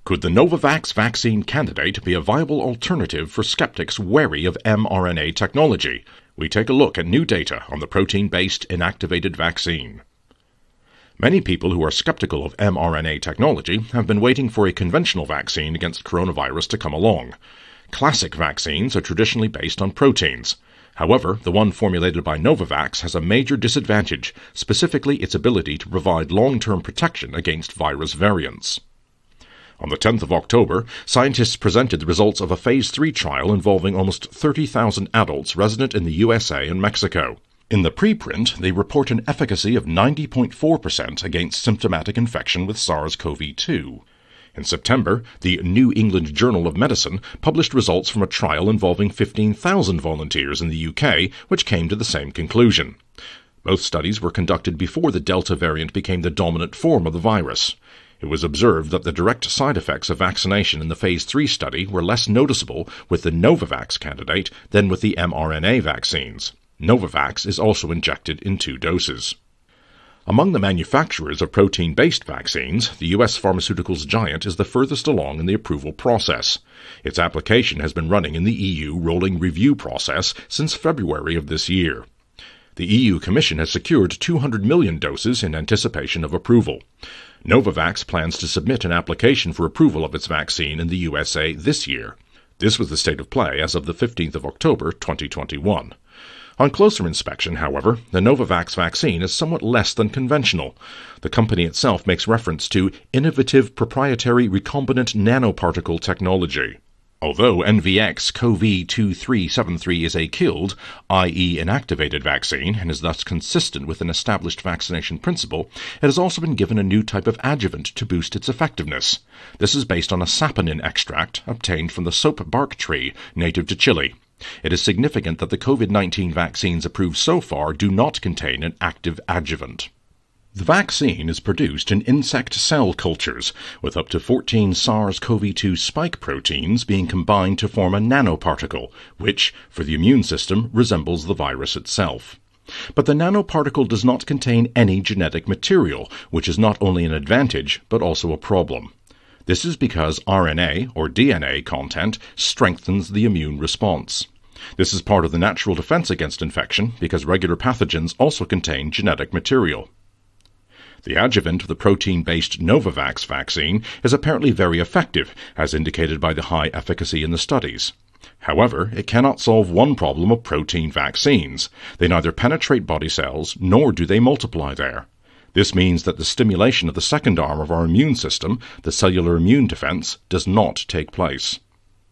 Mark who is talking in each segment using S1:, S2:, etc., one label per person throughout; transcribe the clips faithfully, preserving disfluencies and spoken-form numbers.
S1: Could the Novavax vaccine candidate be a viable alternative for skeptics wary of mRNA technology? We take a look at new data on the protein-based inactivated vaccine. Many people who are skeptical of mRNA technology have been waiting for a conventional vaccine against coronavirus to come along. Classic vaccines are traditionally based on proteins. However, the one formulated by Novavax has a major disadvantage, specifically its ability to provide long-term protection against virus variants. On the tenth of October, scientists presented the results of a phase three trial involving almost thirty thousand adults resident in the U S A and Mexico. In the preprint, they report an efficacy of ninety point four percent against symptomatic infection with SARS CoV two. In September, the New England Journal of Medicine published results from a trial involving fifteen thousand volunteers in the U K, which came to the same conclusion. Both studies were conducted before the Delta variant became the dominant form of the virus. It was observed that the direct side effects of vaccination in the phase three study were less noticeable with the Novavax candidate than with the mRNA vaccines. Novavax is also injected in two doses. Among the manufacturers of protein-based vaccines, the U S pharmaceuticals giant is the furthest along in the approval process. Its application has been running in the E U rolling review process since February of this year. The E U Commission has secured two hundred million doses in anticipation of approval. Novavax plans to submit an application for approval of its vaccine in the U S A this year. This was the state of play as of the fifteenth of October twenty twenty-one. On closer inspection, however, the Novavax vaccine is somewhat less than conventional. The company itself makes reference to innovative proprietary recombinant nanoparticle technology. Although N V X C O V two three seven three is a killed, that is inactivated vaccine, and is thus consistent with an established vaccination principle, it has also been given a new type of adjuvant to boost its effectiveness. This is based on a saponin extract obtained from the soap bark tree native to Chile. It is significant that the COVID nineteen vaccines approved so far do not contain an active adjuvant. The vaccine is produced in insect cell cultures, with up to fourteen SARS CoV two spike proteins being combined to form a nanoparticle, which, for the immune system, resembles the virus itself. But the nanoparticle does not contain any genetic material, which is not only an advantage, but also a problem. This is because R N A, or D N A, content strengthens the immune response. This is part of the natural defense against infection, because regular pathogens also contain genetic material. The adjuvant of the protein-based Novavax vaccine is apparently very effective, as indicated by the high efficacy in the studies. However, it cannot solve one problem of protein vaccines. They neither penetrate body cells, nor do they multiply there. This means that the stimulation of the second arm of our immune system, the cellular immune defense, does not take place.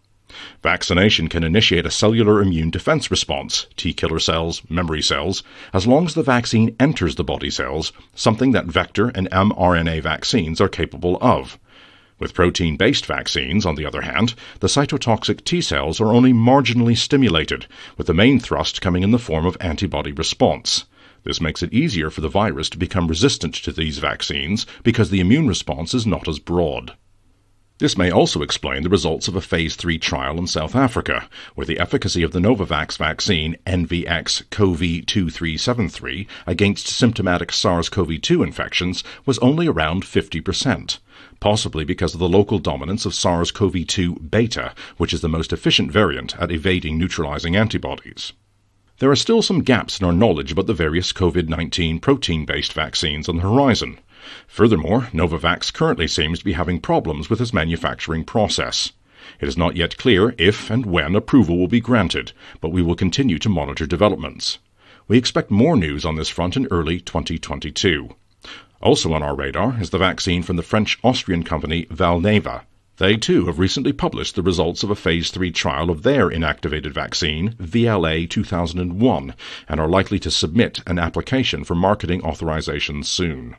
S1: Vaccination can initiate a cellular immune defense response, T killer cells, memory cells, as long as the vaccine enters the body cells, something that vector and mRNA vaccines are capable of. With protein-based vaccines, on the other hand, the cytotoxic T cells are only marginally stimulated, with the main thrust coming in the form of antibody response. This makes it easier for the virus to become resistant to these vaccines because the immune response is not as broad. This may also explain the results of a phase three trial in South Africa, where the efficacy of the Novavax vaccine N V X C O V two three seven three against symptomatic SARS CoV two infections was only around fifty percent, possibly because of the local dominance of SARS CoV two beta, which is the most efficient variant at evading neutralizing antibodies. There are still some gaps in our knowledge about the various COVID nineteen protein-based vaccines on the horizon. Furthermore, Novavax currently seems to be having problems with its manufacturing process. It is not yet clear if and when approval will be granted, but we will continue to monitor developments. We expect more news on this front in early twenty twenty-two. Also on our radar is the vaccine from the French-Austrian company Valneva. They, too, have recently published the results of a phase three trial of their inactivated vaccine, V L A two thousand one, and are likely to submit an application for marketing authorization soon.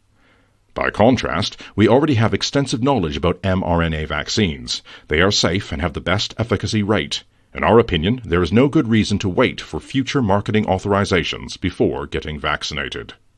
S1: By contrast, we already have extensive knowledge about mRNA vaccines. They are safe and have the best efficacy rate. In our opinion, there is no good reason to wait for future marketing authorizations before getting vaccinated.